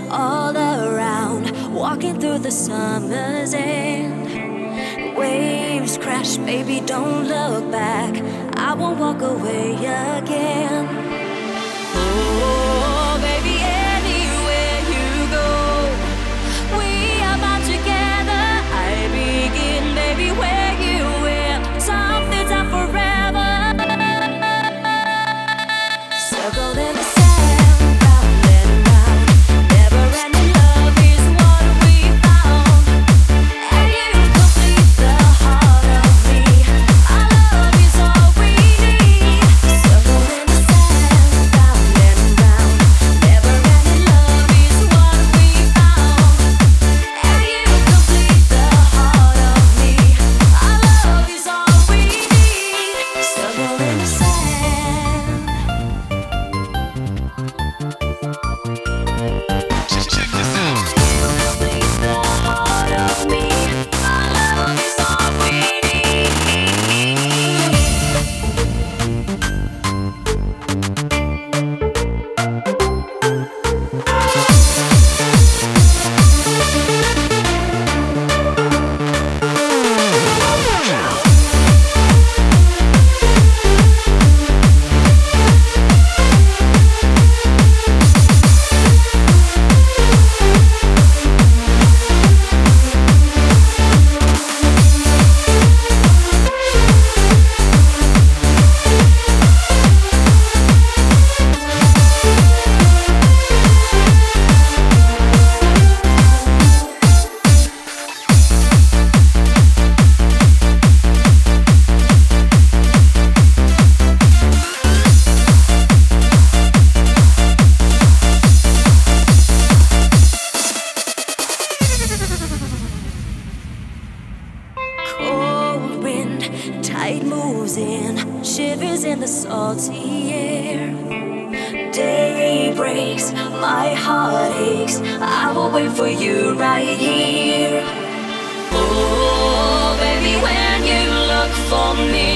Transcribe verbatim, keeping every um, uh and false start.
all around, walking through the summer's end. Waves crash, baby, don't look back. I won't walk away again. Oh, baby, anywhere you go, we are bound together. I begin, baby, where you will. Something's up forever. Circle in the sand, round and round. Never-ending love is what we found. And you complete the heart of me. Our love is all we need. Circle in the sand, round and round. Never-ending love is what we found. And you complete the heart of me. Our love is all we need. Circle in the sand. Cold wind, tide moves in, shivers in the salty air. Day breaks, my heart aches. I will wait for you right here. Oh, baby, when you look for me,